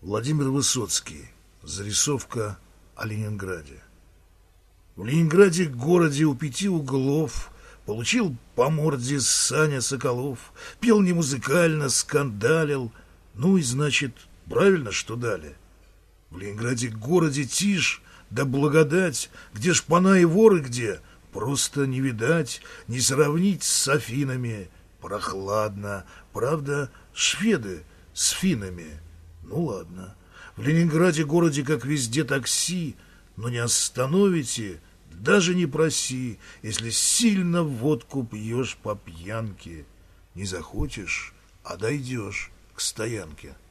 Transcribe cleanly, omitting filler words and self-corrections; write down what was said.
Владимир Высоцкий. Зарисовка о Ленинграде. В Ленинграде, городе у 5 углов, получил по морде Саня Соколов. Пел не музыкально, скандалил. Ну и значит, правильно, что дали. В Ленинграде, городе, тишь да благодать. Где шпана и воры где? Просто не видать, не сравнить с Афинами. Прохладно. Правда, шведы с финнами. Ну ладно. В Ленинграде, городе, как везде, такси. Но не остановите, даже не проси, если сильно водку пьешь по пьянке. Не захочешь, а дойдешь к стоянке.